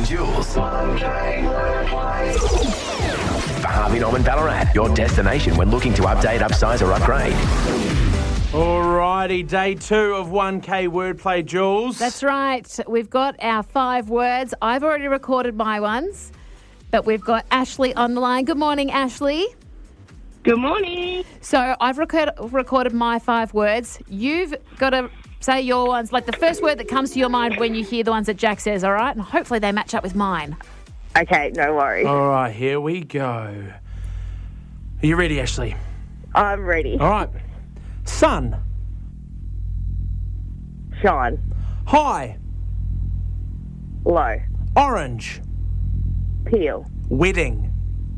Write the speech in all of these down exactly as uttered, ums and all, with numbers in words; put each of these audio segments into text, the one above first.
Jules. For Harvey Norman Ballarat, your destination when looking to update, upsize or upgrade. Alrighty, day two of one K Wordplay, Jules. That's right. We've got our five words. I've already recorded my ones, but we've got Ashley on the line. Good morning, Ashley. Good morning. So I've record- recorded my five words. You've got to say your ones, like the first word that comes to your mind when you hear the ones that Jack says, all right? And hopefully they match up with mine. Okay, no worries. All right, here we go. Are you ready, Ashley? I'm ready. All right. Sun. Shine. High. Low. Orange. Peel. Wedding.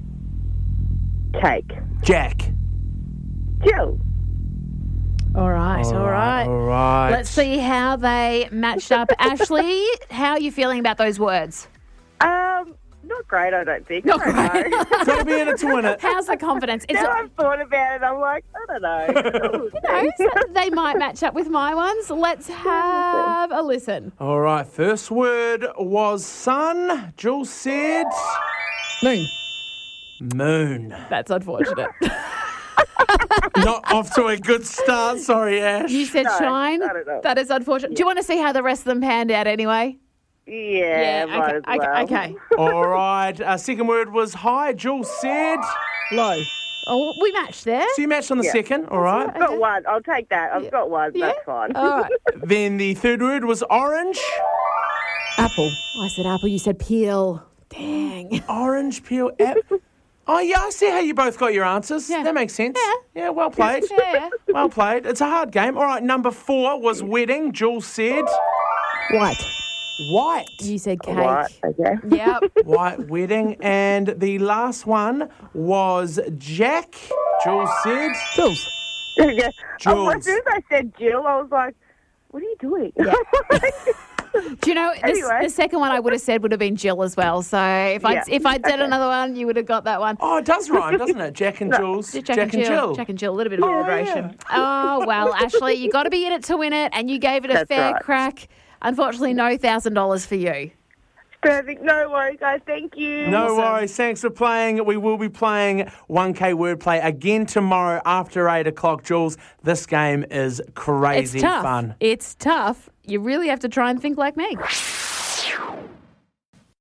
Cake. Jack. Jill. All right, all right. All right. Let's see how they matched up. Ashley, how are you feeling about those words? Um, not great, I don't think. Not I don't know. Got to be in it to win it. How's the confidence? It's Now I've thought about it, I'm like, I don't know. no, so they might match up with my ones. Let's have a listen. All right, first word was sun. Jules said Moon. moon. That's unfortunate. Not off to a good start. Sorry, Ash. You said No, shine. I don't know. That is unfortunate. Do you want to see how the rest of them panned out anyway? Yeah, might okay, as well. okay, okay. All right. Uh, second word was high. Jules said Low. Oh, we matched there. so you matched on the Yeah. second. All right. I've got one. I'll take that. I've got one. Yeah? That's fine. All right. Then the third word was orange. Apple. I said apple. You said peel. Dang. Orange peel. Ap- oh yeah, I see how you both got your answers. Yeah. That makes sense. Yeah. Yeah, well played. Yeah. Well played. It's a hard game. All right. Number four was wedding. Jules said White. white. You said cake. Right, okay. Yep. White wedding. And the last one was Jack. Jules said Jules. Yeah. Oh, as Jules. soon as I said Jill, I was like, what are you doing? Yeah. Do you know, the, Anyway. the second one I would have said would have been Jill as well. So if I Yeah. if I did Okay. another one, you would have got that one. Oh, it does rhyme, doesn't it? Jack and Jules. Jack, and, Jill. Jack and Jill, a little bit of alliteration. Oh, well, Ashley, you got to be in it to win it, and you gave it a That's fair right. crack. Unfortunately, no one thousand dollars for you. Perfect. No worries, guys. Thank you. No Awesome. worries. Thanks for playing. We will be playing one K Wordplay again tomorrow after eight o'clock, Jules. This game is crazy It's tough. fun. It's tough. You really have to try and think like me.